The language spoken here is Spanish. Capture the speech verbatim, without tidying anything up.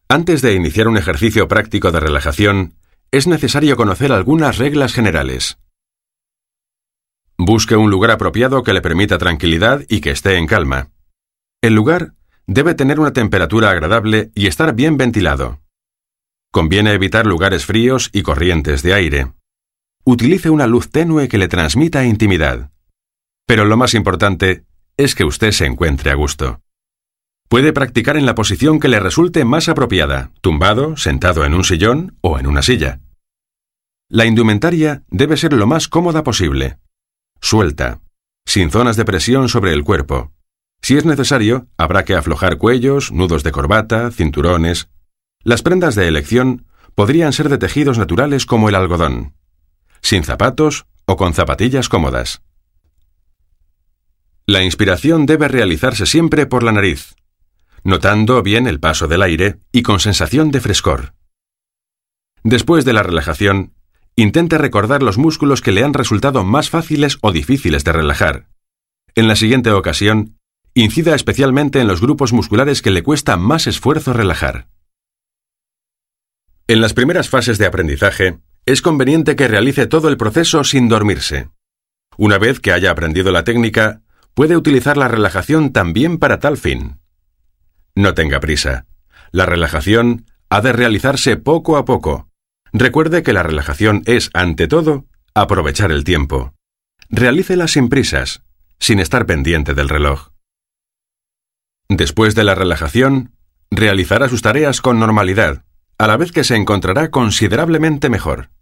Antes de iniciar un ejercicio práctico de relajación, es necesario conocer algunas reglas generales. Busque un lugar apropiado que le permita tranquilidad y que esté en calma. El lugar debe tener una temperatura agradable y estar bien ventilado. Conviene evitar lugares fríos y corrientes de aire. Utilice una luz tenue que le transmita intimidad. Pero lo más importante es que usted se encuentre a gusto. Puede practicar en la posición que le resulte más apropiada, tumbado, sentado en un sillón o en una silla. La indumentaria debe ser lo más cómoda posible. Suelta, sin zonas de presión sobre el cuerpo. Si es necesario, habrá que aflojar cuellos, nudos de corbata, cinturones. Las prendas de elección podrían ser de tejidos naturales como el algodón, sin zapatos o con zapatillas cómodas. La inspiración debe realizarse siempre por la nariz, notando bien el paso del aire y con sensación de frescor. Después de la relajación, intente recordar los músculos que le han resultado más fáciles o difíciles de relajar. En la siguiente ocasión, incida especialmente en los grupos musculares que le cuesta más esfuerzo relajar. En las primeras fases de aprendizaje, es conveniente que realice todo el proceso sin dormirse. Una vez que haya aprendido la técnica, puede utilizar la relajación también para tal fin. No tenga prisa. La relajación ha de realizarse poco a poco. Recuerde que la relajación es, ante todo, aprovechar el tiempo. Realícela sin prisas, sin estar pendiente del reloj. Después de la relajación, realizará sus tareas con normalidad, a la vez que se encontrará considerablemente mejor.